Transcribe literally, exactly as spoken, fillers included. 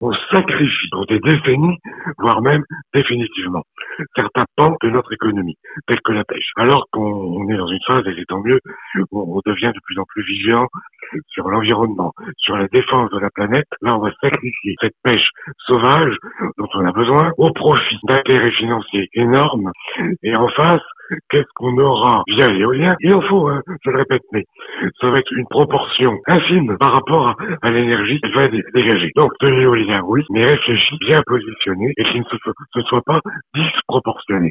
on sacrifie pour des décennies, voire même définitivement, certains pans de notre économie, tels que la pêche. Alors qu'on est dans une phase, et c'est tant mieux, où on devient de plus en plus vigilant sur l'environnement, sur la défense de la planète. Là, on va sacrifier cette pêche sauvage dont on a besoin au profit d'intérêts financiers énormes. Et en face, qu'est-ce qu'on aura via l'éolien? Il en faut, hein, je le répète, mais ça va être une proportion infime par rapport à, à l'énergie qu'il va dé- dégager. Donc, de l'éolien, oui, mais réfléchi, bien positionné, et qui ne se, se soit pas disproportionné.